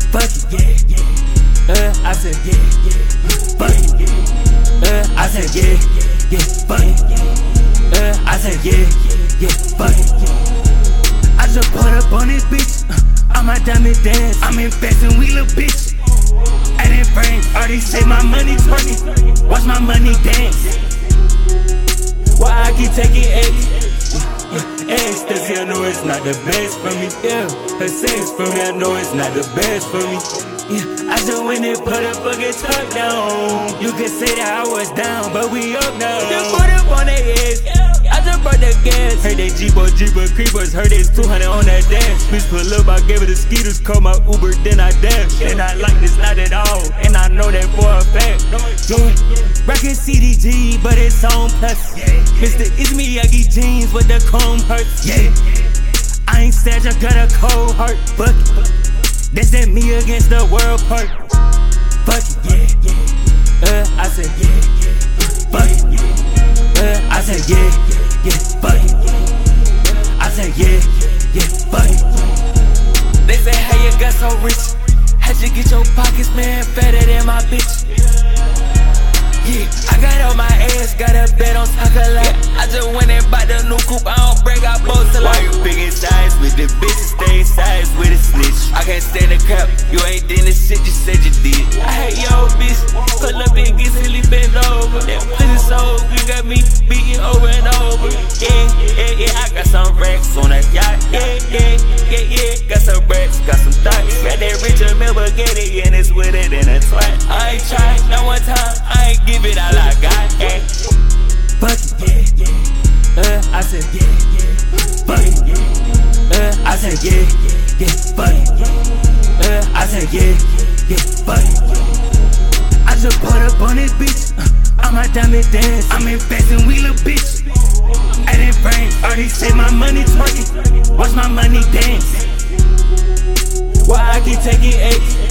fuck it, I said, fuck it, I said, fuck it, I said, fuck it. I just put up on this bitch, all my diamond dance, I'm investing, we little bitch. I didn't frame, already say my money twerking, watch my money dance. Why I keep taking ecstasy, I know it's not the best for me, her sex for me, I know it's not the best for me. I just went and put a fucking tuck down. You could say that I was down, but we up now. Just put up on their heads, I just brought the gas. Heard they Jeeper creepers, heard it's 200 on that dash. Bitch pull up, I gave her the skeeters, call my Uber, then I dash. And I like this not at all, and I know that for a fact. Rockin' CDG, but it's on plus. Mr. Izmiyagi jeans with the comb hurts. I ain't sad, I got a cold heart. Fuck it. They said me against the world part. Fuck it, I said, fuck it, I said, fuck it, I said, fuck it. They say, how you got so rich? How'd you get your pockets, man, fatter than my bitch? I got on my ass, got a bet on chocolate. I just went and bought the new coupe, I don't break out both till I. Why you big in size with the bitches, stay in size with a snitch? I can't stand the crap, you ain't did the shit you said you did. I hate your bitch, pull up and get silly bent over. That pussy so you got me beating over and over. I got some racks on that yacht. Got some racks, got some thoughts. Got that Richard Mille Spaghetti and it's with it in a twat. I ain't tried, not one time, I ain't give it all I got. Fuck it, I said, fuck it, I said, fuck it, I said, fuck it. I just put up on this bitch, all my diamond dance, I'm investing, we little bitch. I didn't frame, already say my money twerking, watch my money dance. Why I keep taking